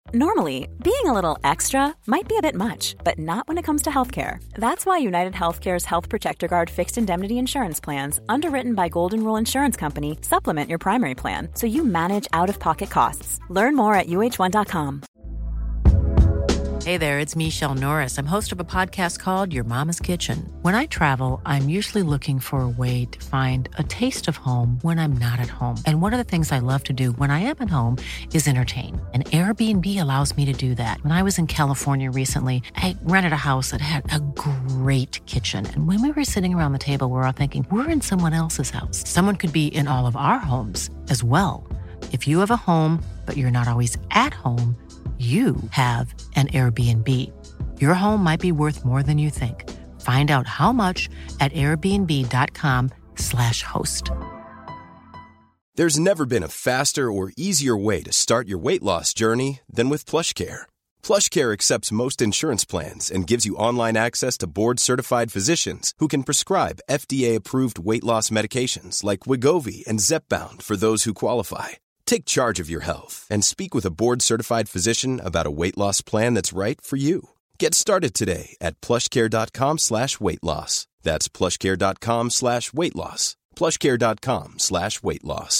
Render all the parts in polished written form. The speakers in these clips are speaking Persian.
Normally, being a little extra might be a bit much, but not when it comes to healthcare. That's why United Healthcare's Health Protector Guard fixed indemnity insurance plans, underwritten by Golden Rule Insurance Company, supplement your primary plan so you manage out-of-pocket costs. Learn more at uh1.com. Hey there, it's Michelle Norris. I'm host of a podcast called Your Mama's Kitchen. When I travel, I'm usually looking for a way to find a taste of home when I'm not at home. And one of the things I love to do when I am at home is entertain. And Airbnb allows me to do that. When I was in California recently, I rented a house that had a great kitchen. And when we were sitting around the table, we were all thinking, we're in someone else's house. Someone could be in all of our homes as well. If you have a home, but you're not always at home, you have an Airbnb. Your home might be worth more than you think. Find out how much at airbnb.com/host. There's never been a faster or easier way to start your weight loss journey than with PlushCare. PlushCare accepts most insurance plans and gives you online access to board-certified physicians who can prescribe FDA-approved weight loss medications like Wegovy and Zepbound for those who qualify. Take charge of your health and speak with a board-certified physician about a weight loss plan that's right for you. Get started today at plushcare.com/weightloss. That's plushcare.com/weightloss. plushcare.com/weightloss.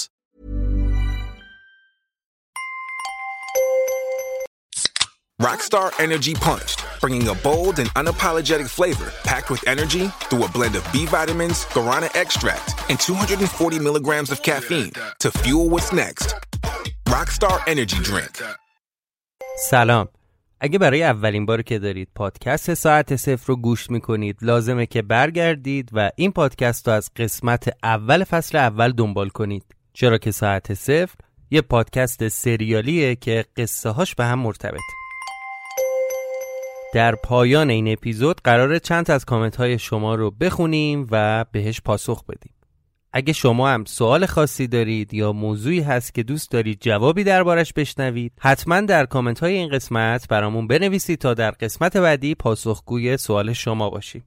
Rockstar Energy Punched, bringing a bold and unapologetic flavor packed with energy through a blend of B vitamins, guarana extract, and 240 milligrams of caffeine to fuel what's next. Rockstar Energy Drink. سلام. اگه برای اولین بار که دارید پادکست ساعت صفر رو گوش میکنید لازمه که برگردید و این پادکست رو از قسمت اول فصل اول دنبال کنید، چرا که ساعت صفر یه پادکست سریالیه که قصه هاش به هم مرتبطه. در پایان این اپیزود قراره چند از کامنت های شما رو بخونیم و بهش پاسخ بدیم. اگه شما هم سوال خاصی دارید یا موضوعی هست که دوست دارید جوابی دربارش بشنوید، حتما در کامنت های این قسمت برامون بنویسید تا در قسمت بعدی پاسخگوی سوال شما باشیم.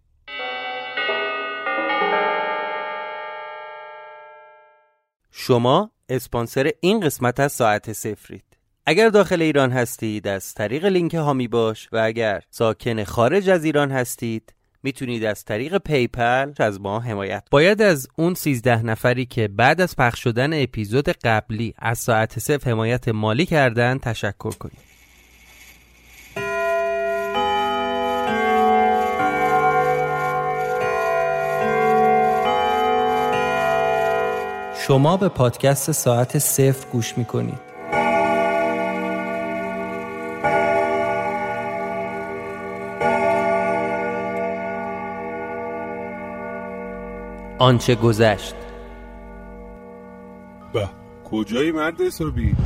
شما اسپانسر این قسمت از ساعت صفرید. اگر داخل ایران هستید از طریق لینک هامی باش و اگر ساکن خارج از ایران هستید میتونید از طریق پیپل از ما حمایت. باید از اون 13 نفری که بعد از پخش شدن اپیزود قبلی از ساعت صفر حمایت مالی کردن تشکر کنید. شما به پادکست ساعت صفر گوش میکنید. آنچه گذشت. به کجایی مرد حسابی؟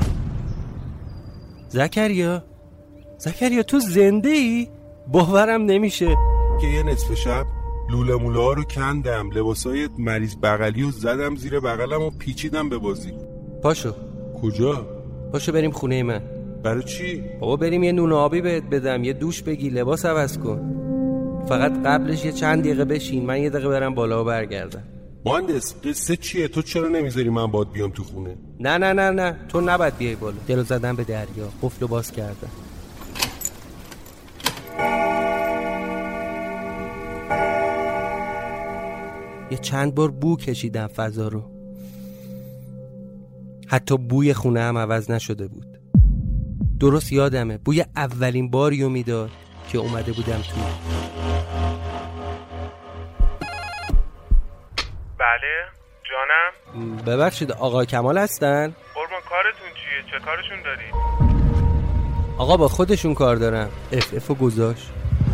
زکریا تو زنده ای؟ باورم نمیشه که یه نصف شب لوله موله ها رو کندم، لباسای مریض بغلی رو زدم زیر بغلم و پیچیدم به بازی. پاشو. کجا؟ پاشو بریم خونه من. برای چی؟ بابا بریم یه نون آبی بهت بدم، یه دوش بگی، لباس عوض کن. فقط قبلش یه چند دقیقه بشین، من یه دقیقه برم بالا و برگردم. مهندس قصه چیه؟ تو چرا نمیذاری من باید بیام تو خونه؟ نه تو نباید بیای بالا. دلو زدم به دریا، قفلو باز کردم. یه چند بار بو کشیدم فضا رو. حتی بوی خونه هم عوض نشده بود. درست یادمه بوی اولین باریو میداد که اومده بودم تو. بله جانم. ببخشید آقا کمال هستن؟ قربان کارتون چیه؟ چه کارشون داری؟ آقا با خودشون کار دارم. افو گذاشت.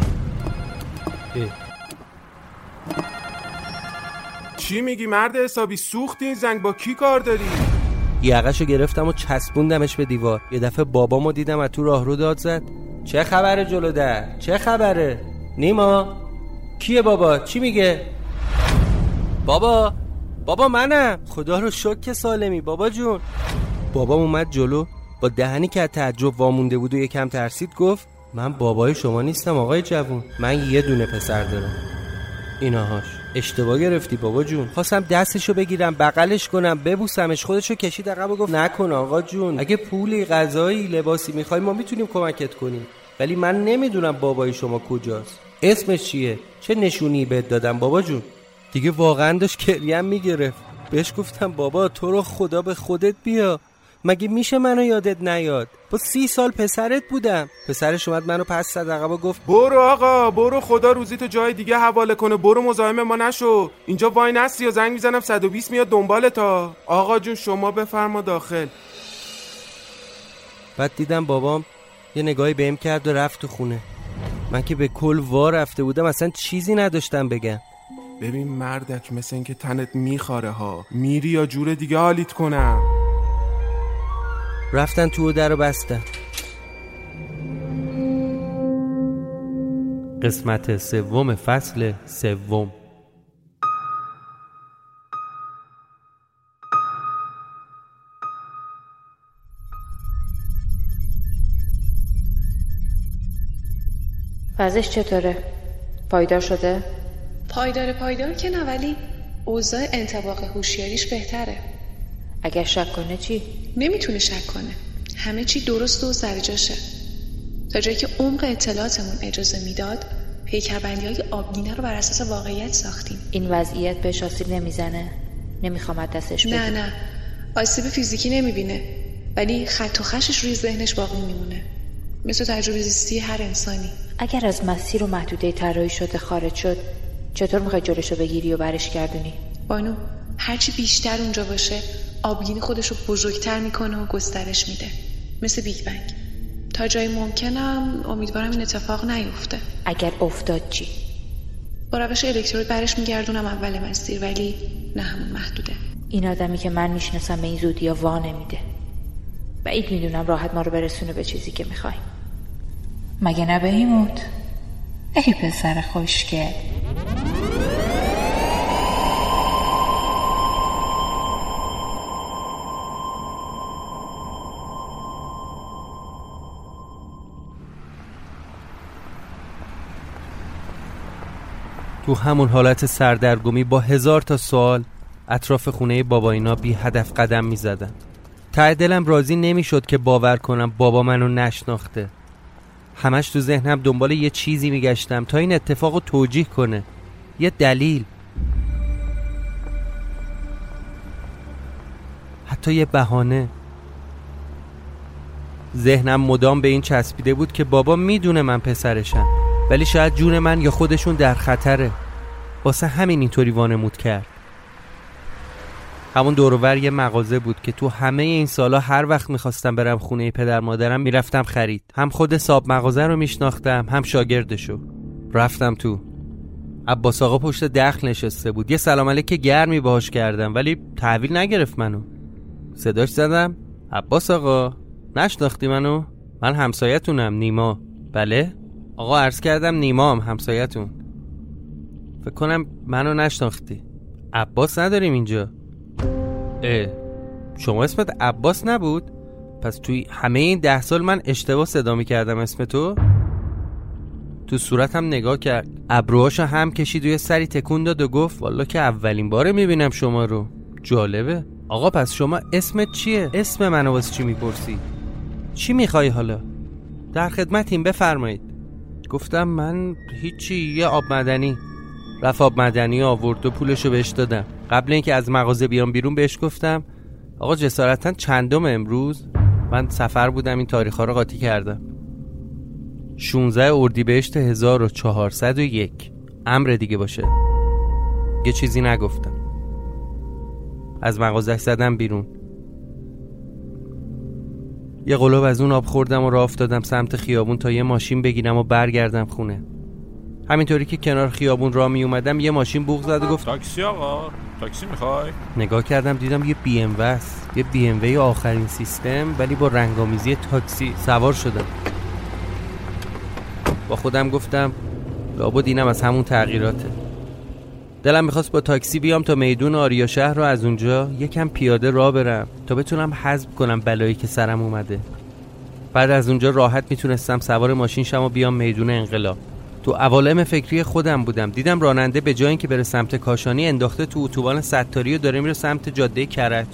چی میگی مرد حسابی؟ سوختی این زنگ؟ با کی کار داری؟ یقه‌شو گرفتم و چسبوندمش به دیوار. یه دفعه بابامو دیدم از تو راهرو داد زد. چه خبره جلو در؟ چه خبره؟ نیما؟ کیه بابا؟ چی میگه؟ بابا منم. خدا رو شکر که سالمی بابا جون. بابام اومد جلو با دهنی که از تعجب وامونده بود و یکم ترسید گفت من بابای شما نیستم آقای جوون، من یه دونه پسر دارم. ایناهاش. اشتباه گرفتی بابا جون. خواستم دستشو بگیرم بغلش کنم ببوسمش، خودشو کشید عقب و گفت نکن آقا جون، اگه پولی، غذایی، لباسی میخوای ما میتونیم کمکت کنیم، ولی من نمیدونم بابای شما کجاست، اسمش چیه، چه نشونی بهت دادم بابا جون. دیگه واقعا داشت گریم میگرفت. بهش گفتم بابا تو رو خدا به خودت بیا، مگه میشه منو یادت نیاد؟ با 30 سال پسرت بودم. پسرش اومد منو پس زد عقب و گفت برو آقا برو، خدا روزیتو جای دیگه حواله کنه، برو مزاحم ما نشو، اینجا وای نستی یا زنگ میزنم 120 میاد دنبالتا. آقا جون شما بفرما داخل. بعد دیدم بابام یه نگاهی بهم کرد و رفت تو خونه. من که به کل وا رفته بودم، اصلا چیزی نداشتم بگم. ببین مردک، مثل این که تنت میخاره ها، میری یا جور دیگه حالیت کنم. رفتن تو و در رو بستن. قسمت 3 فصل 3. وضعش چطوره؟ پایدار شده؟ پایدار که نه، ولی اوضاع انطباق هوشیاریش بهتره. اگر شک کنه چی؟ نمیتونه شک کنه، همه چی درست و سر جاشه. تا جایی که عمق اطلاعاتمون اجازه میداد پیکربندی‌های آبگینه رو بر اساس واقعیت ساختیم. این وضعیت بهش آسیب نمیزنه؟ نمیخوام از دستش بگیرم. نه آسیب فیزیکی نمیبینه، ولی خط و خشش روی ذهنش باقی میمونه، مثل تجربه زیستی هر انسانی. اگر از مسیر و محدوده طراحی شده خارج شد، چطور میخوای جلوشو بگیری و برش گردونی؟ بانو، هرچی بیشتر اونجا باشه آبگینی خودش رو بزرگتر میکنه و گسترش میده، مثل بیگ بنگ. تا جایی ممکنم امیدوارم این اتفاق نیفته. اگر افتاد چی؟ با روش الکترود برش میگردونم اول مسیر، ولی نه همون محدوده. این آدمی که من میشناسم به این زودی ها وا نمیده. بعید میدونم راحت ما رو برسونه به چیزی که میخوایم. مگه نه بهیموت؟ ای پسر خوشگل. تو همون حالت سردرگمی با 1000 تا سوال اطراف خونه بابا اینا بی هدف قدم می زدن. ته دلم راضی نمی شد که باور کنم بابا منو نشناخته. همش تو ذهنم دنبال یه چیزی می گشتم تا این اتفاقو توجیه کنه، یه دلیل، حتی یه بهانه. ذهنم مدام به این چسبیده بود که بابا میدونه من پسرشم، ولی شاید جون من یا خودشون در خطره. واسه همین اینطوری وانمود کرد. همون دوروبر یه مغازه بود که تو همه این سالا هر وقت میخواستم برم خونه پدر مادرم میرفتم خرید. هم خود صاحب مغازه رو میشناختم، هم شاگردشو. رفتم تو. عباس آقا پشت دخل نشسته بود. یه سلام علیک گرمی باهاش کردم، ولی تحویل نگرفت منو. صداش زدم: عباس آقا، نشناختی منو؟ من همسایتونم، نیما. بله؟ آقا عرض کردم نیما، هم همسایتون. فکر کنم منو نشناختی. عباس نداریم اینجا. شما اسمت عباس نبود؟ پس توی همه این 10 سال من اشتباه صدا می‌کردم اسم تو؟ تو صورتم نگاه کرد، ابروهاشو هم کشید و یه سری تکون داد و گفت والا که اولین باره میبینم شما رو. جالبه. آقا پس شما اسمت چیه؟ اسم منو واسه چی میپرسی؟ چی میخوای حالا؟ در خدمتیم، بفرمایید. گفتم من هیچی، یه آب معدنی. رفت آب معدنی آورد و پولشو بهش دادم. قبل اینکه از مغازه بیام بیرون بهش گفتم آقا جسارتاً چندم امروز؟ من سفر بودم این تاریخ‌ها رو قاطی کردم. 16 اردیبهشت 1401. امر دیگه باشه. یه چیزی نگفتم. از مغازه زدم بیرون. یه قلوب از اون آب خوردم و راه افتادم سمت خیابون تا یه ماشین بگیرم و برگردم خونه. همینطوری که کنار خیابون راه می اومدم یه ماشین بوق زد و گفت تاکسی آقا، تاکسی میخوای؟ نگاه کردم دیدم یه بی ام وست، یه بی ام وی آخرین سیستم، ولی با رنگامیزی تاکسی. سوار شدم. با خودم گفتم لابد اینم از همون تغییراته. دلم میخواست با تاکسی بیام تا میدون آریا شهر رو از اونجا یکم پیاده راه برم تا بتونم حذف کنم بلایی که سرم اومده. بعد از اونجا راحت میتونستم سوار ماشین شم و بیام میدون انقلاب. تو عوالم فکری خودم بودم. دیدم راننده به جای اینکه بره سمت کاشانی انداخته تو اتوبان ستاری و داره میره سمت جاده کرج.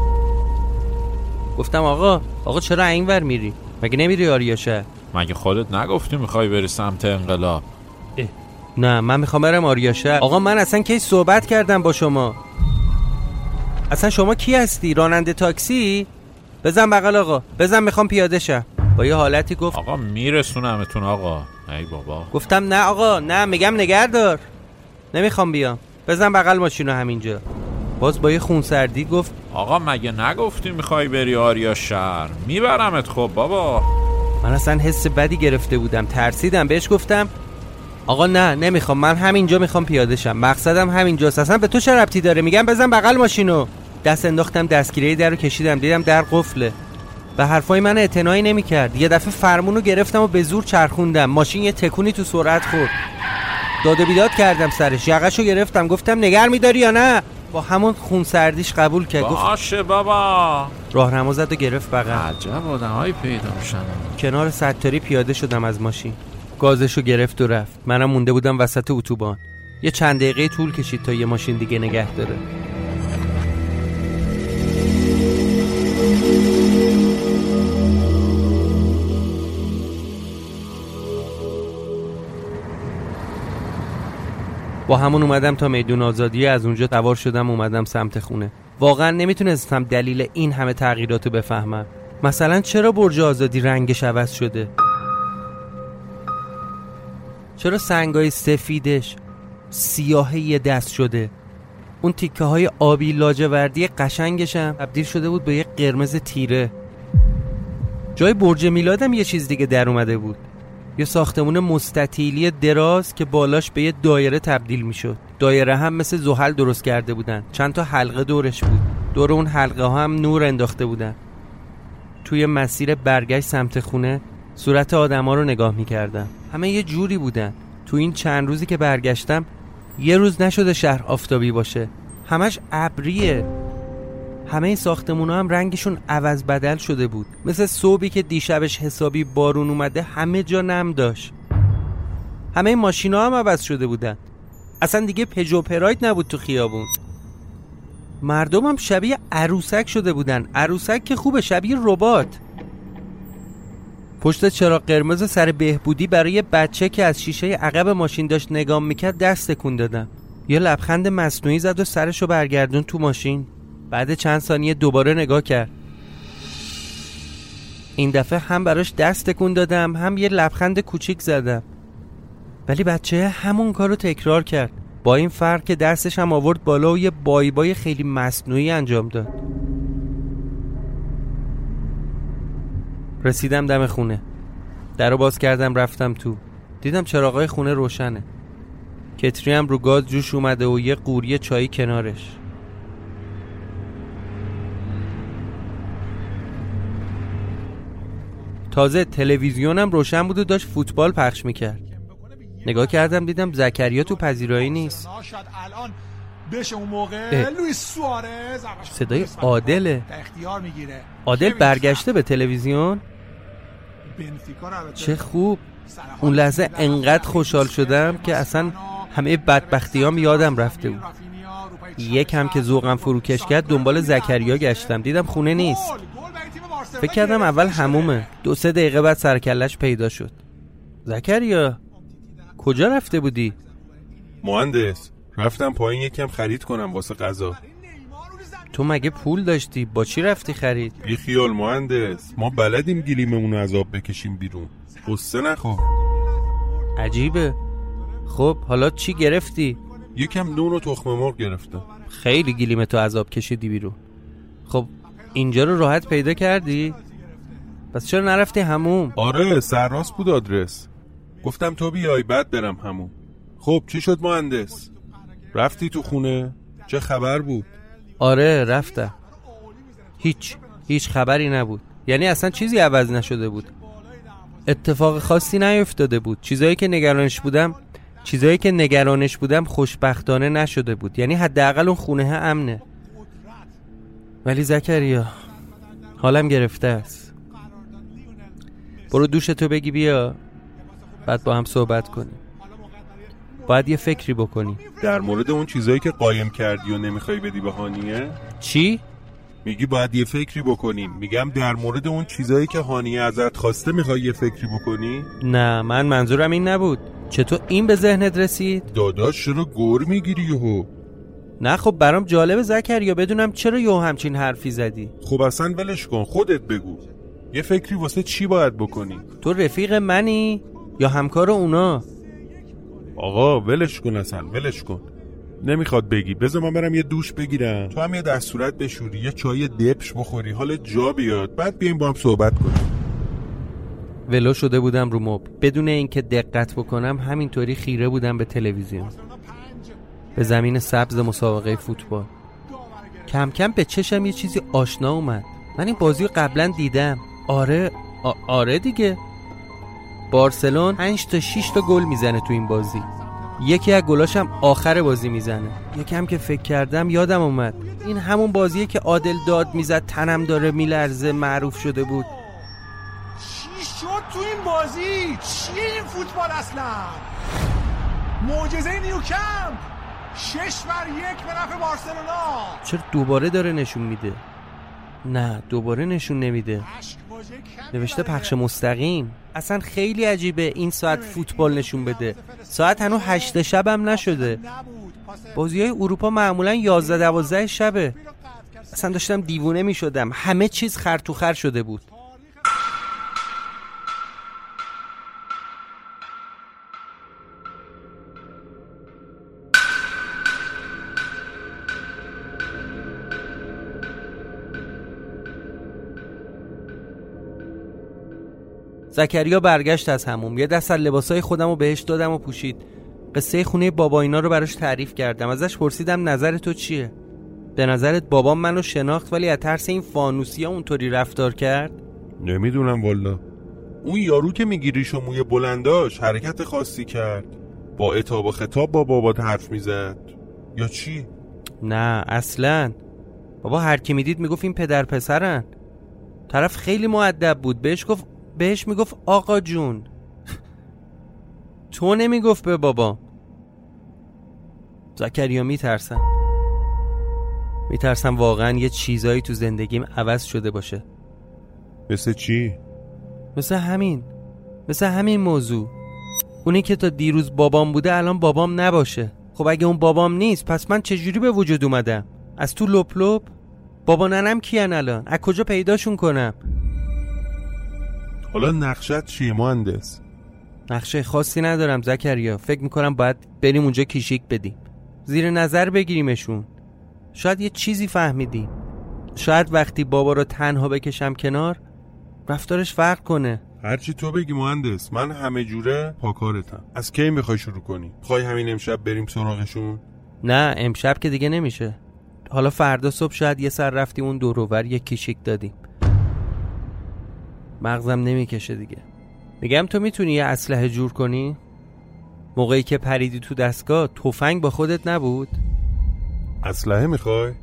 گفتم آقا چرا اینور میری؟ مگه نمیری آریاشهر؟ مگه خودت نگفتی میخوای بری سمت انقلاب؟ نه من میخوام برم آریاشهر. آقا من اصلا کی صحبت کردم با شما؟ اصلا شما کی هستی؟ راننده تاکسی؟ بزن بغل آقا، بزن میخوام پیاده شم. با یه حالتی گفت آقا میرسونمتون آقا. ای بابا. گفتم نه آقا، نه میگم نگهدار، نمیخوام بیام، بزن بغل ماشینو همینجا. باز با یه خونسردی گفت آقا مگه نگفتی میخوای بری آریاشهر؟ میبرمت. خب بابا. من اصلا حس بدی گرفته بودم، ترسیدم. بهش گفتم آقا نه نمیخوام، من همینجا میخوام پیاده شم، مقصدم همینجاست، اصلا به تو چه ربطی داره؟ میگم بزن بغل ماشینو. دست انداختم دستگیره درو کشیدم، دیدم در قفله. به حرفای من اعتنایی نمیکرد. یه دفعه فرمونو گرفتم و به زور چرخوندم. ماشین یه تکونی تو سرعت خورد. داد و بیداد کردم سرش، یقه‌شو گرفتم، گفتم نگر میداری یا نه؟ با همون خونسردیش قبول کرد. گفت باشه بابا. راهنما زد و گرفت بغل. عجب آدمایی پیدا میشن. کنار ستاری پیاده شدم از ماشین. گازشو گرفت و رفت. منم مونده بودم وسط اتوبان. یه چند دقیقه طول کشید تا یه ماشین دیگه نگه داره. با همون اومدم تا میدون آزادی، از اونجا سوار شدم اومدم سمت خونه. واقعا نمیتونستم دلیل این همه تغییراتو بفهمم. مثلا چرا برج آزادی رنگش عوض شده؟ چرا سنگای سفیدش سیاهی یه دست شده؟ اون تیکه های آبی لاجوردی قشنگش هم تبدیل شده بود به یه قرمز تیره. جای برج میلادم یه چیز دیگه در اومده بود. یه ساختمون مستطیلی دراز که بالاش به یه دایره تبدیل میشد. دایره هم مثل زحل درست کرده بودن. چند تا حلقه دورش بود. دور اون حلقه ها هم نور انداخته بودن. توی مسیر برگشت سمت خونه صورت آدما رو نگاه میکردم. همه یه جوری بودن. تو این چند روزی که برگشتم یه روز نشده شهر آفتابی باشه. همش ابریه. همه این ساختمونا هم رنگشون عوض بدل شده بود. مثل صبحی که دیشبش حسابی بارون اومده همه جا نم داشت. همه این ماشینا هم عوض شده بودن. اصلا دیگه پژو پراید نبود تو خیابون. مردم هم شبیه عروسک شده بودن. عروسک که خوبه، شبیه ربات. پشت چراغ قرمز سر بهبودی برای بچه که از شیشه عقب ماشین داشت نگاه میکرد دست تکون دادم. یه لبخند مصنوعی زد و سرشو برگردون تو ماشین. بعد چند ثانیه دوباره نگاه کرد. این دفعه هم براش دست تکون دادم هم یه لبخند کوچیک زدم. ولی بچه همون کارو تکرار کرد، با این فرق که دستش هم آورد بالا و یه بای بای خیلی مصنوعی انجام داد. رسیدم دم خونه. درو باز کردم رفتم تو. دیدم چراغای خونه روشنه. کتری هم رو گاز جوش اومده و یه قوری چای کنارش. تازه تلویزیونم روشن بود و داشت فوتبال پخش میکرد. نگاه کردم دیدم زکریا تو پذیرایی نیست. صدای عادله. عادل برگشته به تلویزیون. چه خوب. اون لحظه انقدر خوشحال شدم که اصلا همه بدبختیام یادم رفته بود. یکم که ذوقم فروکش کرد دنبال زکریا گشتم. دیدم خونه نیست. فکر کردم اول حمومه. 2-3 دقیقه بعد سرکلش پیدا شد. زکریا کجا رفته بودی؟ مهندس رفتم پایین یکم خرید کنم واسه غذا. تو مگه پول داشتی؟ با چی رفتی خرید؟ بی خیال مهندس، ما بلدیم گلیممون از آب بکشیم بیرون. قصه نخور. عجیبه. خب حالا چی گرفتی؟ یکم نون و تخم مرغ گرفتم. خیلی گلیمتو از آب کشیدی بیرون. خب اینجا رو راحت پیدا کردی؟ پس چرا نرفتی حموم؟ آره سرراست بود آدرس. گفتم تو بیای بعد برم حموم. خب چی شد مهندس؟ رفتی تو خونه؟ چه خبر بود؟ آره رفتم. هیچ خبری نبود. یعنی اصلا چیزی عوض نشده بود. اتفاق خاصی نیفتاده بود. چیزایی که نگرانش بودم خوشبختانه نشده بود. یعنی حداقل اون خونه امنه. ولی زکریا حالم گرفته است. برو دوشتو بگی بیا، بعد با هم صحبت کنیم. باید یه فکری بکنی. در مورد اون چیزایی که قایم کردی و نمیخوای بدی به هانیه؟ چی؟ میگی باید یه فکری بکنیم. میگم در مورد اون چیزایی که هانیه ازت خواسته میخوای یه فکری بکنی؟ نه، من منظورم این نبود. چطور این به ذهنت رسید؟ داداش چرا گور میگیری یهو؟ نه خب برام جالبه زکریا بدونم چرا یهو همچین حرفی زدی. خب اصلا ولش کن، خودت بگو یه فکری واسه چی باید بکنی؟ تو رفیق منی یا همکار اونا؟ آقا ولش کن، اصلا ولش کن. نمیخواد بگی. بذار من برم یه دوش بگیرم، تو هم یه دست صورت بشوری، یه چای دبش بخوری، حال جا بیاد، بعد بیایم با هم صحبت کنیم. ولو شده بودم رو مبل، بدون اینکه دقت بکنم همینطوری خیره بودم به تلویزیون، به زمین سبز مسابقه فوتبال. کم کم به چشم یه چیزی آشنا اومد. من این بازی رو قبلا دیدم. آره دیگه، بارسلون 5 تا 6 تا گل میزنه تو این بازی. یکی از گلاش هم آخر بازی میزنه. یکم که فکر کردم یادم اومد این همون بازیه که عادل داد میزد تنم داره میلرزه معروف شده بود. چی شد تو این بازی؟ چیه این فوتبال اصلا؟ معجزه نیوکمپ 6-1 به نفع بارسلونا. چرا دوباره داره نشون میده؟ نه دوباره نشون نمیده. نوشته پخش مستقیم. اصلا خیلی عجیبه این ساعت فوتبال نشون بده. ساعت هنوز 8 شب هم نشده. بازی‌های اروپا معمولا 11-12 شبه. اصلا داشتم دیوونه میشدم. همه چیز خرطوخر شده بود. زکریا برگشت از حموم. یه دست از لباسای خودم رو بهش دادم و پوشید. قصه خونه بابا اینا رو براش تعریف کردم. ازش پرسیدم نظر تو چیه؟ به نظرت بابام منو شناخت ولی از ترس این فانوسیا اونطوری رفتار کرد؟ نمیدونم والا. اون یارو که میگی ریش و موی بلنداش حرکت خاصی کرد، با عتاب و خطاب با بابات حرف میزد یا چی؟ نه اصلا. بابا هر کی میدید میگفت این پدر پسرن. طرف خیلی مؤدب بود. بهش میگفت آقا جون. تو نمیگفت به بابا. زکریا میترسم واقعا یه چیزایی تو زندگیم عوض شده باشه. مثل چی؟ مثل همین موضوع. اونی که تا دیروز بابام بوده الان بابام نباشه. خب اگه اون بابام نیست پس من چجوری به وجود اومدم؟ از تو لپ لپ؟ بابا ننم کیان الان؟ از کجا پیداشون کنم؟ حالا نقشت چیه مهندس؟ نقشه خاصی ندارم زکریا. فکر میکنم باید بریم اونجا کیشیک بدیم، زیر نظر بگیریمشون. شاید یه چیزی فهمیدیم. شاید وقتی بابا رو تنها بکشم کنار رفتارش فرق کنه. هرچی تو بگی مهندس، من همه جوره پاکارتم. از کی میخوای شروع کنی؟ میخوای همین امشب بریم سراغشون؟ نه امشب که دیگه نمیشه. حالا فردا صبح شاید یه سر رفتیم اون دور و ور یه کیشیک دادیم. مغزم نمیکشه دیگه. میگم تو میتونی یه اسلحه جور کنی؟ موقعی که پریدی تو دستگاه تفنگ با خودت نبود؟ اسلحه میخوای؟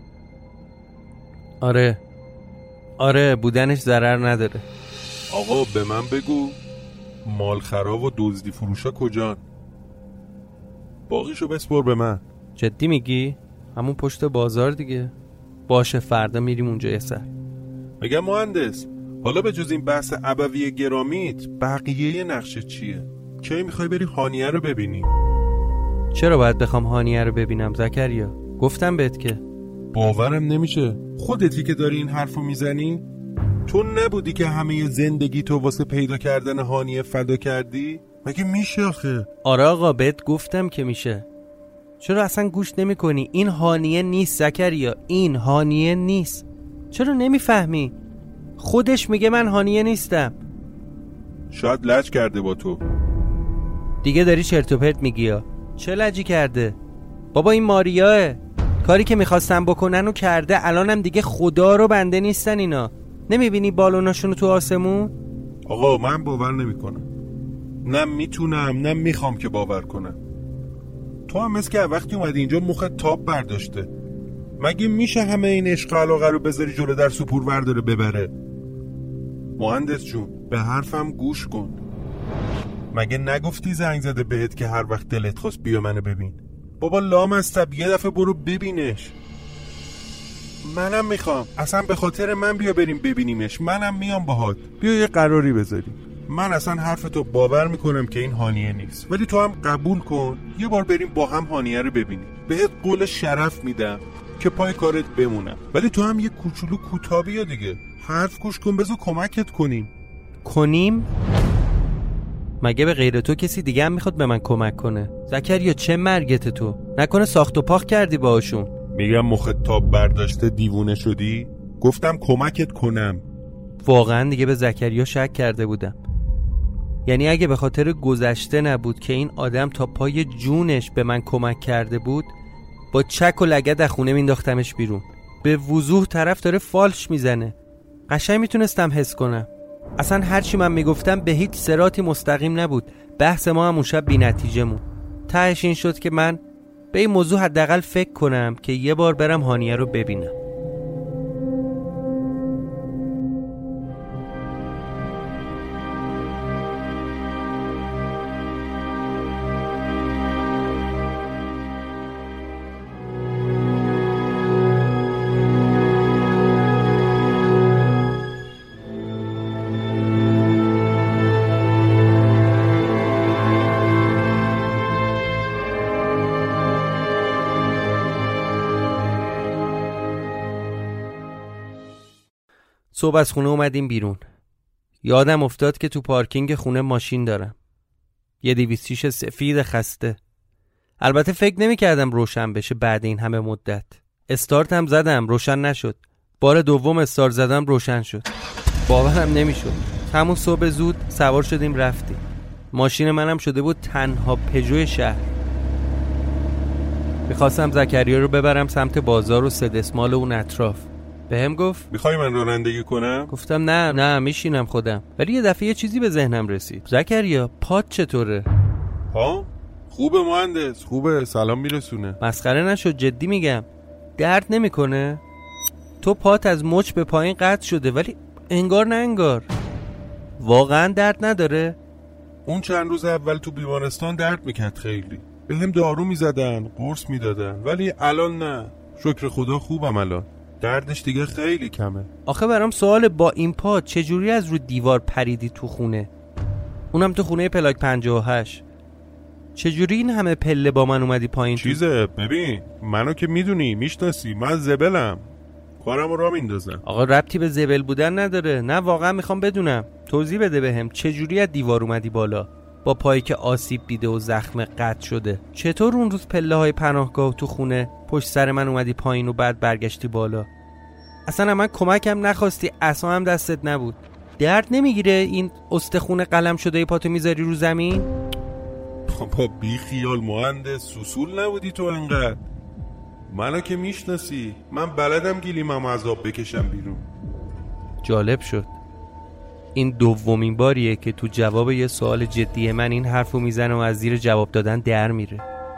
آره بودنش ضرر نداره. آقا به من بگو مال خراب و دزدی فروشا کجان؟ باقیشو بسپر به من. جدی میگی؟ همون پشت بازار دیگه. باشه فردا میریم اونجا یه سر. میگم مهندس، حالا به جز این بحث ابوی گرامیت بقیه نقشه چیه؟ کی میخوای بری هانیه رو ببینی؟ چرا باید بخوام هانیه رو ببینم زکریا؟ گفتم بهت که باورم نمیشه. خودتی که داری این حرفو میزنی؟ تو نبودی که همه زندگی تو واسه پیدا کردن هانیه فدا کردی؟ مگه میشه آخه؟ آره آقا بهت گفتم که میشه. چرا اصلا گوش نمی کنی؟ این هانیه نیست زکریا، این هانیه نیست. چرا نمیفهمی؟ خودش میگه من هانیه نیستم. شاید لج کرده با تو. دیگه داری چرت و پرت میگی یا؟ چه لجی کرده؟ بابا این ماریاه. کاری که میخواستن بکنن و کرده. الانم دیگه خدا رو بنده نیستن اینا. نمیبینی بالوناشونو تو آسمون؟ آقا من باور نمیکنم. نه میتونم نه میخوام که باور کنم. تو هم مثل که وقتی اومدی اینجا مخت تاب برداشته. مگه میشه همه این عشق و علاقه رو بذاری جلو در سپور ورداره ببره؟ مهندس جون به حرفم گوش کن. مگه نگفتی زنگ زده بهت که هر وقت دلت خواست بیا منو ببین؟ بابا لامصب یه دفعه برو ببینش. منم میخوام، اصلا به خاطر من بیا بریم ببینیمش. منم میام باهات، بیا یه قراری بذاریم. من اصلا حرفتو باور میکنم که این هانیه نیست، ولی تو هم قبول کن یه بار بریم با هم هانیه رو ببینیم. بهت قول شرف میدم که پای کارت بمونم، ولی تو هم یه کوچولو کوتاه بیا دیگه. حرف گوش کن، بذار کمکت کنیم. مگه به غیر تو کسی دیگه هم میخواد به من کمک کنه؟ زکریا چه مرگت تو؟ نکنه ساخت و پاخ کردی باهاشون؟ میگم مخت تاب برداشته دیوونه شدی؟ گفتم کمکت کنم. واقعا دیگه به زکریا شک کرده بودم. یعنی اگه به خاطر گذشته نبود که این آدم تا پای جونش به من کمک کرده بود، با چک و لگد از خونه مینداختمش بیرون. به وضوح طرف داره فالش میزنه. قشنگ میتونستم حس کنم. اصلا هرچی من میگفتم به هیچ صراطی مستقیم نبود. بحث ما هم اون شب بی نتیجه مون. تهش این شد که من به این موضوع حداقل فکر کنم که یه بار برم هانیه رو ببینم. صبح از خونه اومدیم بیرون. یادم افتاد که تو پارکینگ خونه ماشین دارم. یه 206 سفید خسته. البته فکر نمی کردم روشن بشه بعد این همه مدت. استارت هم زدم روشن نشد. بار دوم استارت زدم روشن شد. باورم نمی شد. همون صبح زود سوار شدیم رفتیم. ماشین منم شده بود تنها پژو شهر. میخواستم زکریا رو ببرم سمت بازار و سدسمال و اون اطراف. بهم گفت میخوای من رانندگی کنم؟ گفتم نه میشینم خودم. ولی یه دفعه یه چیزی به ذهنم رسید. زکریا پات چطوره؟ ها؟ خوبه مهندس، خوبه، سلام میرسونه. مسخره نشد، جدی میگم. درد نمیکنه؟ تو پات از مچ به پایین قطع شده ولی انگار نه انگار. واقعا درد نداره؟ اون چند روز اول تو بیمارستان درد میکرد خیلی. بهم دارو میزدن، قرص میدادن، ولی الان نه. شکر خدا خوبم الان. دردش دیگه خیلی کمه. آخه برام سوال، با این پا چجوری از رو دیوار پریدی تو خونه؟ اونم تو خونه پلاک 58. چجوری این همه پله با من اومدی پایین؟ چیزه ببین، منو که میدونی میشناسی، من زبلم، کارمو را میندازم. آقا ربطی به زبل بودن نداره. نه واقعا میخوام بدونم. توضیح بده بهم چجوری از دیوار اومدی بالا با پایی که آسیب دیده و زخم قطع شده؟ چطور اون روز پله های پناهگاه تو خونه پشت سر من اومدی پایین و بعد برگشتی بالا؟ اصلا من کمکم نخواستی، عصا هم دستت نبود. درد نمیگیره این استخون قلم شده پاتو میذاری رو زمین؟ بابا بی خیال مهندس، سوسول نبودی تو انقدر. منو که میشناسی، من بلدم گلیمم از آب بکشم بیرون. جالب شد. این دومین باریه که تو جواب یه سوال جدی من این حرفو میزنه و از زیر جواب دادن در میره.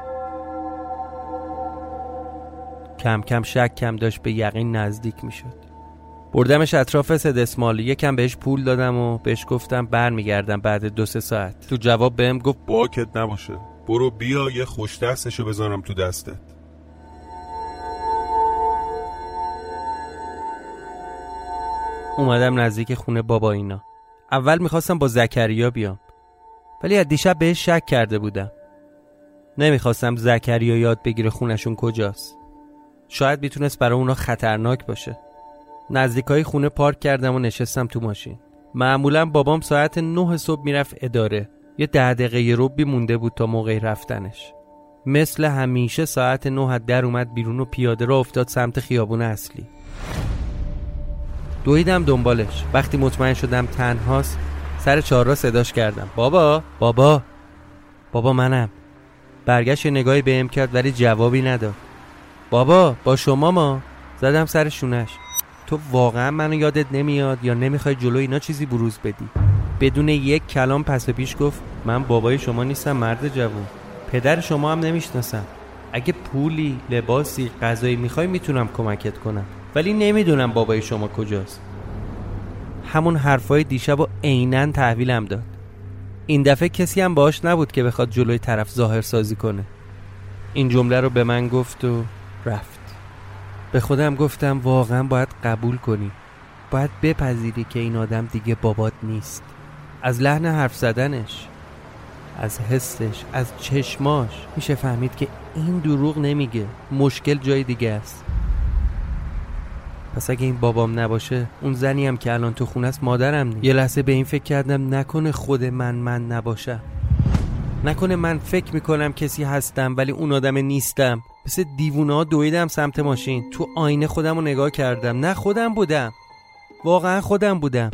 کم کم شکم داشت به یقین نزدیک میشد. بردمش اطراف سدسمال، یکم بهش پول دادم و بهش گفتم برمیگردم بعد 2-3 ساعت. تو جواب بهم گفت باکت نباشه، برو بیا یه خوش دستشو بذارم تو دستت. اومدم نزدیک خونه بابا اینا. اول میخواستم با زکریا بیام، ولی از دیشب بهش شک کرده بودم. نمیخواستم زکریا یاد بگیره خونشون کجاست. شاید میتونست برای اونا خطرناک باشه. نزدیکای خونه پارک کردم و نشستم تو ماشین. معمولا بابام ساعت 9 صبح میرفت اداره. یه 10 دقیقه ربی مونده بود تا موقع رفتنش. مثل همیشه ساعت 9 در اومد بیرون و پیاده را افتاد سمت خیابون اصلی. دویدم دنبالش. وقتی مطمئن شدم تنهاست سر چهارراه صداش کردم. بابا منم. برگشت نگاهی بهم کرد ولی جوابی نداد. بابا با شما ما. زدم سر شونش. تو واقعا منو یادت نمیاد یا نمیخوای جلو اینا چیزی بروز بدی؟ بدون یک کلام پس پیش گفت من بابای شما نیستم مرد جوون. پدر شما هم نمیشناسم. اگه پولی، لباسی، غذایی میخوای میتونم کمکت کنم، ولی نمیدونم بابای شما کجاست. همون حرفای دیشبو عیناً تحویلم داد. این دفعه کسی هم باهاش نبود که بخواد جلوی طرف ظاهر سازی کنه. این جمله رو به من گفت و رفت. به خودم گفتم واقعا باید قبول کنی، باید بپذیری که این آدم دیگه بابات نیست. از لحن حرف زدنش، از حسش، از چشماش میشه فهمید که این دروغ نمیگه، مشکل جای دیگه است. پس اگه این بابام نباشه، اون زنی هم که الان تو خونه است مادرم نیست. یه لحظه به این فکر کردم نکنه خود من نباشم، نکنه من فکر میکنم کسی هستم ولی اون آدم نیستم. مثل دیوونه ها دویدم سمت ماشین، تو آینه خودم رو نگاه کردم. نه خودم بودم، واقعا خودم بودم.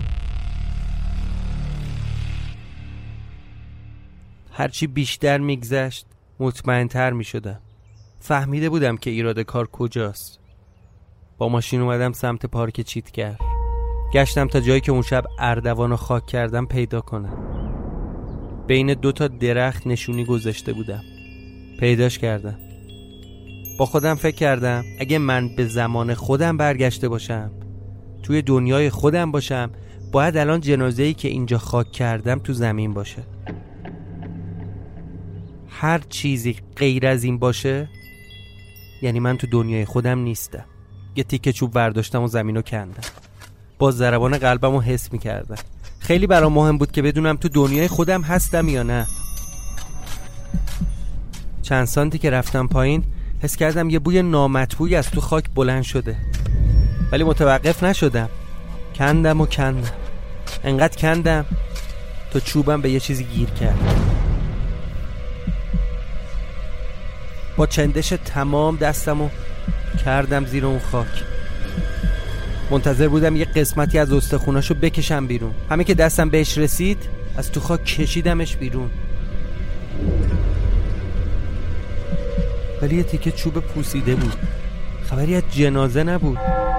هرچی بیشتر میگذشت مطمئن‌تر میشدم. فهمیده بودم که ایراد کار کجاست. با ماشین اومدم سمت پارک چیتگر. گشتم تا جایی که اون شب اردوانو خاک کردم پیدا کنم. بین 2 تا درخت نشونی گذاشته بودم. پیداش کردم. با خودم فکر کردم اگه من به زمان خودم برگشته باشم، توی دنیای خودم باشم، باید الان جنازه‌ای که اینجا خاک کردم تو زمین باشه. هر چیزی غیر از این باشه یعنی من تو دنیای خودم نیستم. یه تیکه چوب برداشتم و زمینو کندم. با ضربان قلبمو حس می‌کردم. خیلی برام مهم بود که بدونم تو دنیای خودم هستم یا نه. چند سانتی که رفتم پایین حس کردم یه بوی نامطبوعی از تو خاک بلند شده، ولی متوقف نشدم. کندم انقدر کندم تا چوبم به یه چیزی گیر کرد. با چندش تمام دستمو کردم زیر اون خاک. منتظر بودم یه قسمتی از استخوناشو بکشم بیرون. همین که دستم بهش رسید از تو خاک کشیدمش بیرون. ولی یه تیکه چوب پوسیده بود. خبری از جنازه نبود.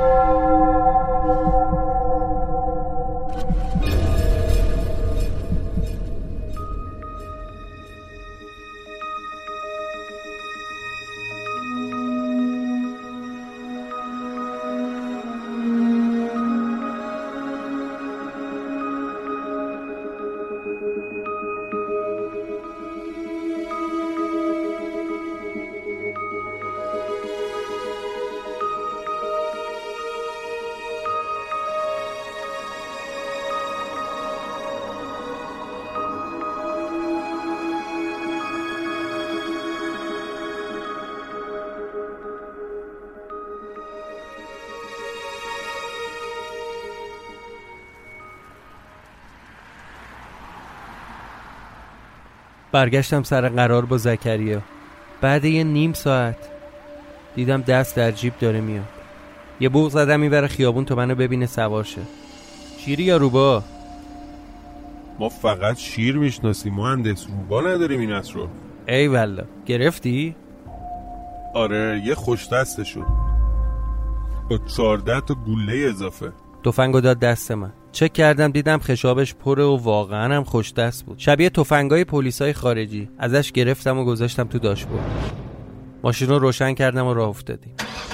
برگشتم سر قرار با زکریا. بعد یه نیم ساعت دیدم دست در جیب داره میاد. یه بوق زدم میبره خیابون تا منو ببینه سوار شه. شیری یا روبا؟ ما فقط شیر میشناسیم مهندس، روبا نداریم این عصر رو. ای والله گرفتی؟ آره یه خوش دستشون با 14 تا گوله اضافه. تفنگو داد دست من. چک کردم دیدم خشابش پره و واقعا هم خوش دست بود. شبیه تفنگای پلیسای خارجی. ازش گرفتم و گذاشتم تو داشبورد. ماشین رو روشن کردم و راه افتادیم.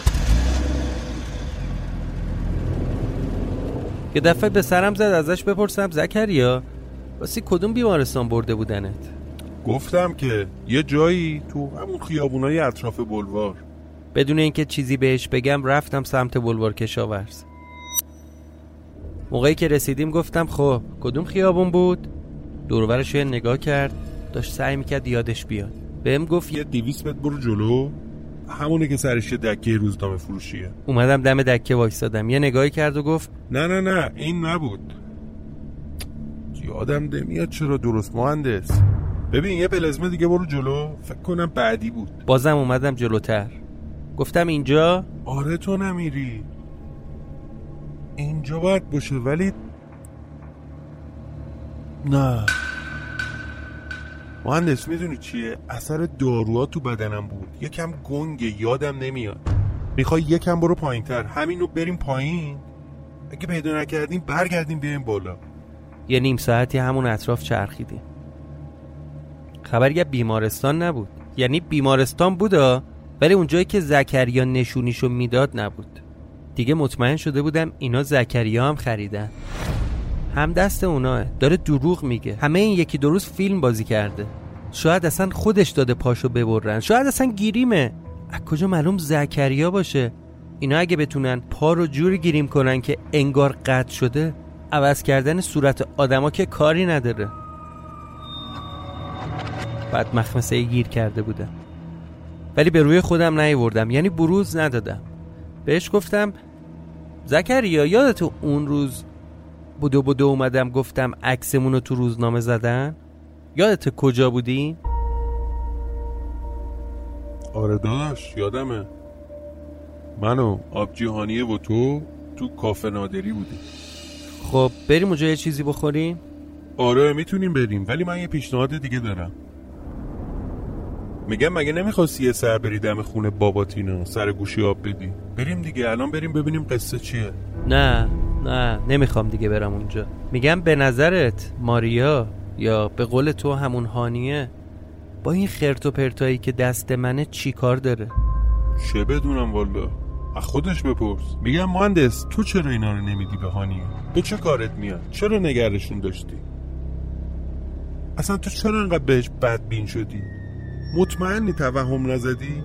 یه دفعه به سرم زد ازش بپرسم زکریا واسه کدوم بیمارستان برده بودنت؟ گفتم که یه جایی تو همون خیابونای اطراف بلوار. بدون اینکه چیزی بهش بگم رفتم سمت بلوار کشاورز. موقعی که رسیدیم گفتم خب کدوم خیابون بود؟ دور و برش نگاه کرد، داشت سعی میکرد یادش بیاد. بهم گفت یه 200 متر برو جلو، همونه که سرش دکه روزنامه فروشیه. اومدم دم دکه وایسادم. یه نگاهی کرد و گفت نه این نبود. یادم نمیاد چرا درست مهندس. ببین یه پلزمه دیگه برو جلو، فکر کنم بعدی بود. بازم اومدم جلوتر. گفتم اینجا؟ آره تو نمیری، اینجا باید باشه ولی نه. مهندس میدونی چیه؟ اثر داروها تو بدنم بود، یکم گنگه، یادم نمیاد. میخوای یکم برو پایین تر، همینو بریم پایین، اگه پیدا نکردیم برگردیم بیایم بالا. یه نیم ساعتی همون اطراف چرخیدیم. خبری از بیمارستان نبود. یعنی بیمارستان بودا ولی اونجایی که زکریا نشونیشو میداد نبود. دیگه مطمئن شده بودم اینا زکریا هم خریدن. هم دست اوناه. داره دروغ میگه. همه این یکی دو روز فیلم بازی کرده. شاید اصلا خودش داده پاشو ببرن، شاید اصلا گیریمه. از کجا معلوم زکریا باشه؟ اینا اگه بتونن پا رو جوری گیریم کنن که انگار قطع شده، عوض کردن صورت آدما که کاری نداره. بعد مخمسه گیر کرده بودم، ولی به روی خودم نیاوردم، یعنی بروز ندادم. بهش گفتم زکریا یادت اون روز بودو اومدم گفتم عکسمون رو تو روزنامه زدن؟ یادت کجا بودیم؟ آره داداش یادمه. من و آبجی هانیه و تو کافه نادری بودیم. خب بریم اونجا یه چیزی بخوریم؟ آره میتونیم بریم، ولی من یه پیشنهاد دیگه دارم. میگم مگه نمیخواستی یه سر بری دم خونه باباتینا سر گوشی آب بدی؟ بریم دیگه، الان بریم ببینیم قصه چیه. نه نمیخوام دیگه برم اونجا. میگم به نظرت ماریا یا به قول تو همون هانیه با این خرت و پرتایی که دست منه چی کار داره؟ چه بدونم والا، از خودش بپرس. میگم مهندس تو چرا اینا رو نمیدی به هانیه؟ به چه کارت میاد؟ چرا نگرشون داشتی؟ اصلا تو چرا انقدر بهش بدبین شدی؟ مطمئنی توهم نزدی؟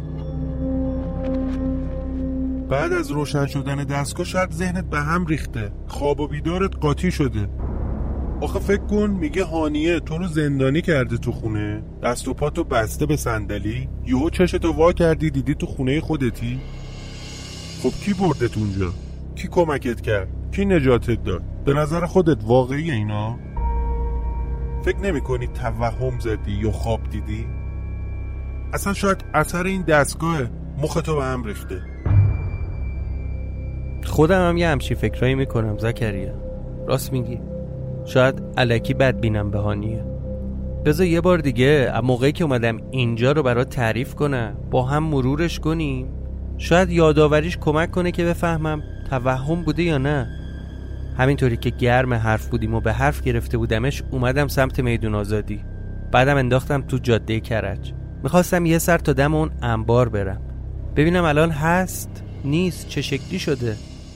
بعد از روشن شدن دستگاه شاید ذهنت به هم ریخته، خواب و بیدارت قاطی شده. آخه فکر کن میگه هانیه تو رو زندانی کرده تو خونه، دست و پاتو بسته به صندلی، یهو چشتو وا کردی دیدی تو خونه خودتی. خب کی بردت اونجا؟ کی کمکت کرد؟ کی نجاتت داد؟ به نظر خودت واقعی اینا؟ فکر نمی کنی توهم زدی یا خواب دیدی؟ اصلا شاید اثر این دستگاه مختو به هم ریخته. خودم هم یه همچین فکرایی میکنم زکریا، راست میگی. شاید الکی بدبینم به هانیه. بذار یه بار دیگه موقعی که اومدم اینجا رو برات تعریف کنم، با هم مرورش کنیم، شاید یادآوریش کمک کنه که بفهمم توهم بوده یا نه. همینطوری که گرم حرف بودیم و به حرف گرفته بودمش، اومدم سمت میدون آزادی، بعدم انداختم تو جاده کرج. میخواستم یه سر تا دم اون انبار برم ببینم الان هست نیست، چه شکلی شده.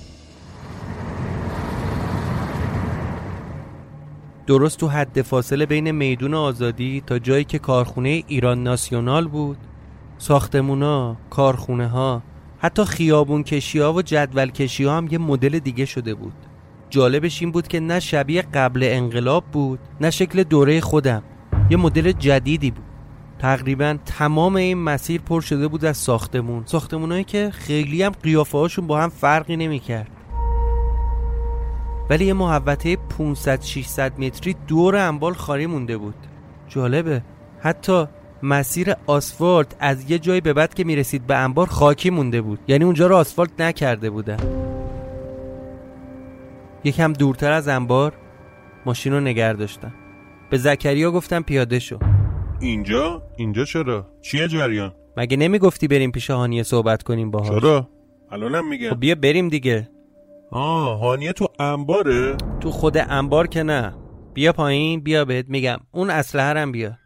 درست تو حد فاصله بین میدون آزادی تا جایی که کارخونه ایران ناسیونال بود، ساختمونا، کارخونه ها، حتی خیابون کشی ها و جدول کشی ها هم یه مدل دیگه شده بود. جالبش این بود که نه شبیه قبل انقلاب بود نه شکل دوره خودم، یه مدل جدیدی بود. تقریبا تمام این مسیر پر شده بود از ساختمونایی که خیلی هم قیافه هاشون با هم فرقی نمی کرد، ولی یه محوطه 500-600 متری دور انبار خالی مونده بود. جالبه حتی مسیر آسفالت از یه جایی به بعد که میرسید به انبار خاکی مونده بود، یعنی اونجا رو آسفالت نکرده بودن. یکم دورتر از انبار ماشین رو نگه داشتم. به زکریا گفتم پیاده شو. اینجا چرا؟ چیه جریان؟ مگه نمیگفتی بریم پیش هانیه صحبت کنیم باهاش؟ چرا؟ الانم میگم. خب بیا بریم دیگه. هانیه تو انباره؟ تو خود انبار که نه. بیا پایین، بیا بهت میگم. اون اسلحه هم بیا.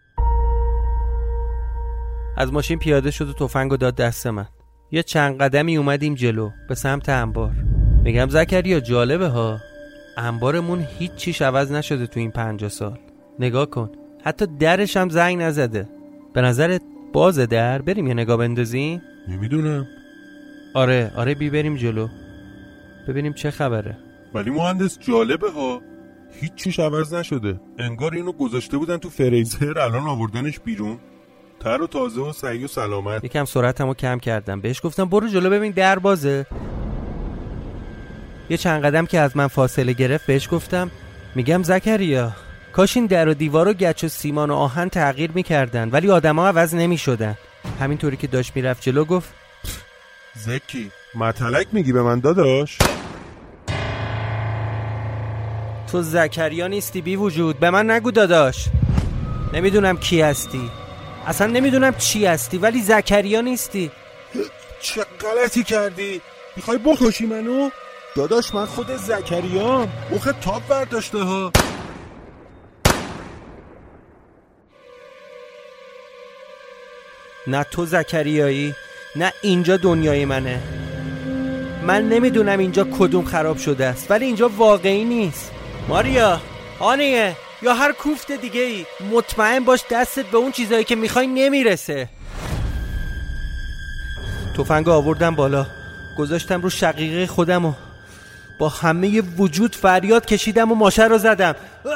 از ماشین پیاده شد و تفنگو داد دست من. یه چند قدمی اومدیم جلو به سمت انبار. میگم زکریا جالبه ها، انبارمون هیچ چیش عوض نشده تو این 50 سال. نگاه کن، حتی درش هم زنگ نزده. به نظرت بازه در؟ بریم یه نگاه بندازیم؟ نمیدونم. آره بی بریم جلو ببینیم چه خبره. ولی مهندس جالبه ها، هیچ چیش عوض نشده. انگار اینو گذاشته بودن تو فریزر، الان آوردنش بیرون تر و تازه و صحیح و سلامت. یکم سرعتمو کم کردم، بهش گفتم برو جلو ببین در بازه. یه چند قدم که از من فاصله گرفت بهش گفتم، میگم زکریا کاش این در و دیوار و گچ و سیمان و آهن تغییر میکردن ولی آدم ها عوض نمیشدن. همینطوری که داشت میرفت جلو گفت زکی متلک میگی به من داداش؟ تو زکریا نیستی بی وجود، به من نگو داداش. نمیدونم کی هستی، اصلا نمیدونم چی هستی، ولی زکریا نیستی. چه غلطی کردی؟ میخوای بکشی منو؟ داداش من خود زکریام، مخ تاپ برداشته ها. نه تو زکریایی، نه اینجا دنیای منه. من نمیدونم اینجا کدوم خراب شده است، ولی اینجا واقعی نیست. ماریا، هانیه یا هر کوفت دیگه ای، مطمئن باش دستت به اون چیزایی که میخوای نمیرسه. تفنگو آوردم بالا، گذاشتم رو شقیقه خودم و با همه وجود فریاد کشیدم و ماشه رو زدم.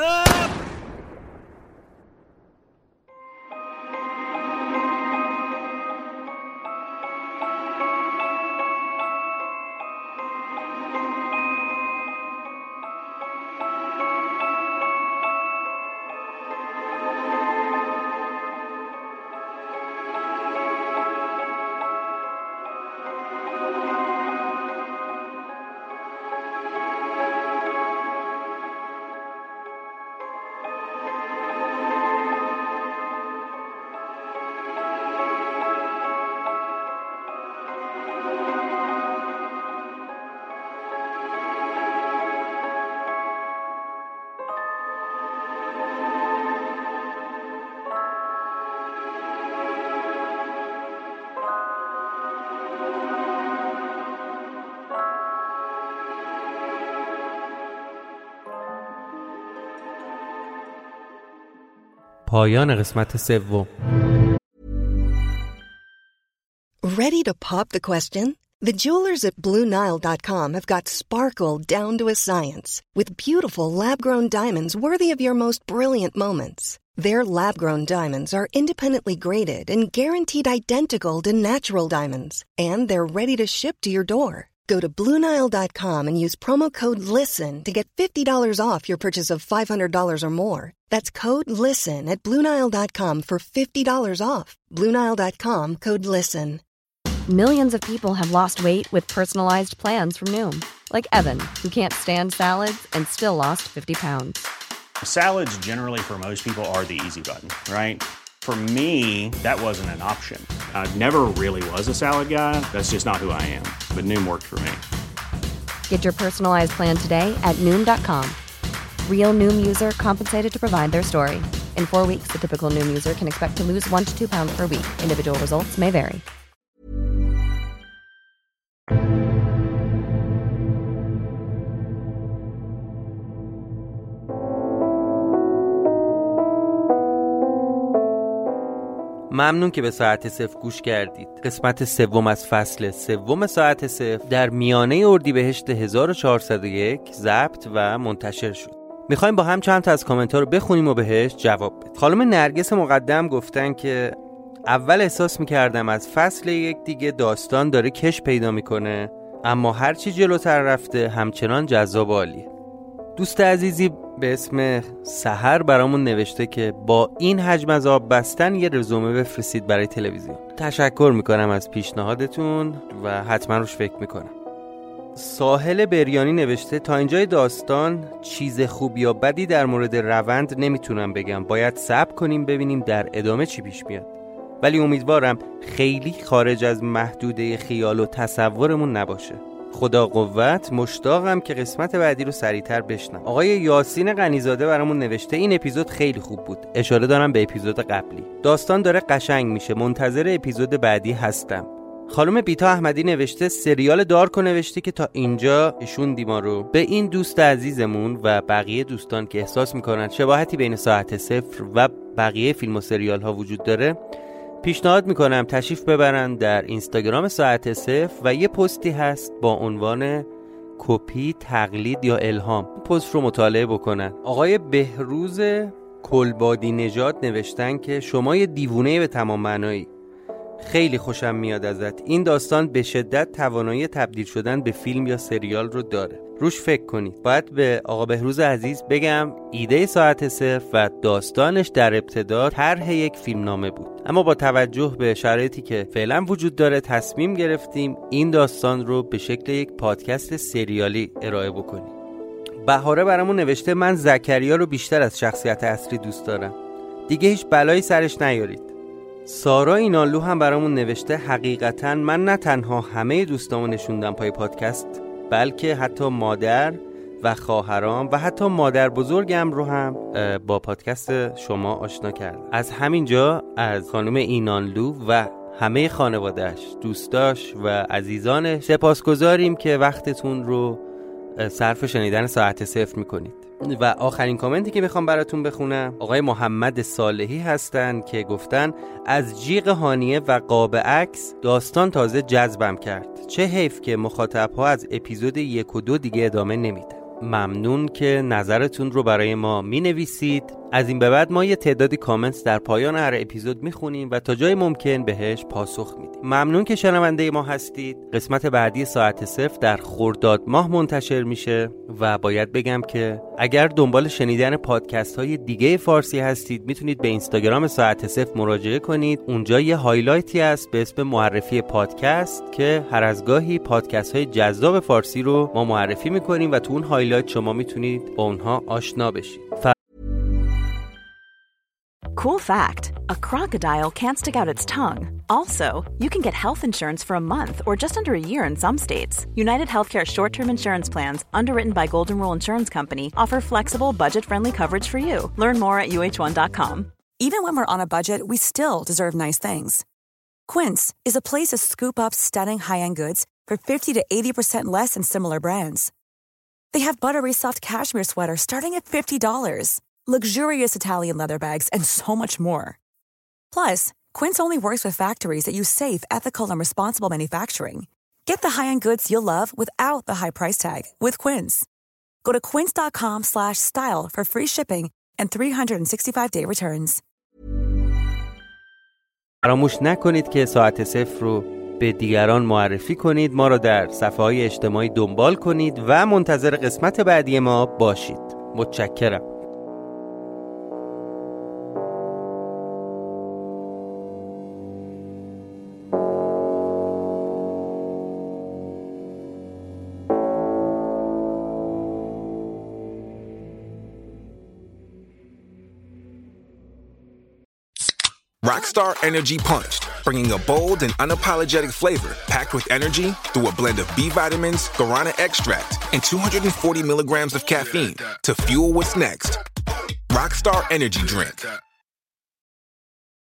پایان قسمت سوم. Ready to pop the question? The jewelers at BlueNile.com have got sparkle down to a science with beautiful lab-grown diamonds worthy of your most brilliant moments. Their lab-grown diamonds are independently graded and guaranteed identical to natural diamonds, and they're ready to ship to your door. Go to BlueNile.com and use promo code LISTEN to get $50 off your purchase of $500 or more. That's code LISTEN at BlueNile.com for $50 off. BlueNile.com, code LISTEN. Millions of people have lost weight with personalized plans from Noom. Like Evan, who can't stand salads and still lost 50 pounds. Salads generally for most people are the easy button, right? For me, that wasn't an option. I never really was a salad guy. That's just not who I am. But Noom worked for me. Get your personalized plan today at Noom.com. Real Noom user compensated to provide their story. In 4 weeks, the typical Noom user can expect to lose 1 to 2 pounds per week. Individual results may vary. ممنون که به ساعت صفر گوش کردید. قسمت سوم از فصل سوم ساعت صفر در میانه اردیبهشت 1401 ضبط و منتشر شد. میخوایم با هم چند تا از کامنت ها رو بخونیم و بهش جواب بدیم. خانم نرگس مقدم گفتن که اول احساس میکردم از فصل یک دیگه داستان داره کش پیدا میکنه، اما هرچی جلوتر رفته همچنان جذاب و عالیه. دوست عزیزی به اسم سحر برامون نوشته که با این حجم از آب بستن یه رزومه بفرستید برای تلویزیون. تشکر میکنم از پیشنهادتون و حتما روش فکر میکنم. ساحل بریانی نوشته تا اینجای داستان چیز خوب یا بدی در مورد روند نمیتونم بگم، باید صبر کنیم ببینیم در ادامه چی پیش میاد، ولی امیدوارم خیلی خارج از محدوده خیال و تصورمون نباشه. خدا قوت. مشتاقم که قسمت بعدی رو سریعتر بشنم. آقای یاسین غنیزاده برامون نوشته این اپیزود خیلی خوب بود. اشاره دارم به اپیزود قبلی. داستان داره قشنگ میشه. منتظر اپیزود بعدی هستم. خانم بیتا احمدی نوشته سریال دارکو نوشته که تا اینجا ایشون ما رو به این دوست عزیزمون و بقیه دوستان که احساس میکنن شباهتی بین ساعت صفر و بقیه فیلم و سریال ها وجود داره پیشنهاد میکنم تشریف ببرن در اینستاگرام ساعت صفر و یه پستی هست با عنوان کپی، تقلید یا الهام. پست رو مطالعه بکنن. آقای بهروز کلبادی نژاد نوشتن که شما یه دیوونه به تمام معنایی. خیلی خوشم میاد ازت. این داستان به شدت توانایی تبدیل شدن به فیلم یا سریال رو داره. روش فکر کنید. باید به آقا بهروز عزیز بگم ایده ساعت صفر و داستانش در ابتدا طرح یک فیلمنامه بود، اما با توجه به شرایطی که فعلا وجود داره تصمیم گرفتیم این داستان رو به شکل یک پادکست سریالی ارائه بکنیم. بهاره برامون نوشته من زکریا رو بیشتر از شخصیت اصلی دوست دارم. دیگه هیچ بلایی سرش نیارید. سارا اینالو هم برامون نوشته حقیقتا من نه تنها همه دوستامو نشوندم پای پادکست، بلکه حتی مادر و خواهرام و حتی مادر بزرگم رو هم با پادکست شما آشنا کرد. از همینجا از خانم اینانلو و همه خانوادهش، دوستاش و عزیزانش سپاسگزاریم که وقتتون رو صرف شنیدن ساعت صفر میکنید. و آخرین کامنتی که میخوام براتون بخونم آقای محمد صالحی هستن که گفتن از جیغ هانیه و قاب عکس داستان تازه جذبم کرد. چه حیف که مخاطبها از اپیزود 1 و 2 دیگه ادامه نمیده. ممنون که نظرتون رو برای ما مینویسید. از این به بعد ما یه تعدادی کامنت در پایان هر اپیزود میخونیم و تا جای ممکن بهش پاسخ میدیم. ممنون که شنونده ما هستید. قسمت بعدی ساعت صفر در خرداد ماه منتشر میشه و باید بگم که اگر دنبال شنیدن پادکست های دیگه فارسی هستید میتونید به اینستاگرام ساعت صفر مراجعه کنید. اونجا یه هایلایتی هست به اسم معرفی پادکست که هر از گاهی پادکست های جذاب فارسی رو ما معرفی میکنیم و تو اون هایلایت شما میتونید با اونها آشنا بشید. Cool fact, a crocodile can't stick out its tongue. Also, you can get health insurance for a month or just under a year in some states. United Healthcare short-term insurance plans, underwritten by Golden Rule Insurance Company, offer flexible, budget-friendly coverage for you. Learn more at uh1.com. Even when we're on a budget, we still deserve nice things. Quince is a place to scoop up stunning high-end goods for 50 to 80% less than similar brands. They have buttery soft cashmere sweaters starting at $50. Luxurious Italian leather bags, and so much more. Plus, Quince only works with factories that use safe, ethical, and responsible manufacturing. Get the high-end goods you'll love without the high price tag with Quince. Go to quince.com/style for free shipping and 365-day returns. فراموش نکنید که ساعت صفر رو به دیگران معرفی کنید، ما رو در صفحه‌های اجتماعی دنبال کنید و منتظر قسمت بعدی ما باشید. متشکرم. Rockstar Energy Punched, bringing a bold and unapologetic flavor packed with energy through a blend of B vitamins, guarana extract, and 240 milligrams of caffeine to fuel what's next. Rockstar Energy Drink.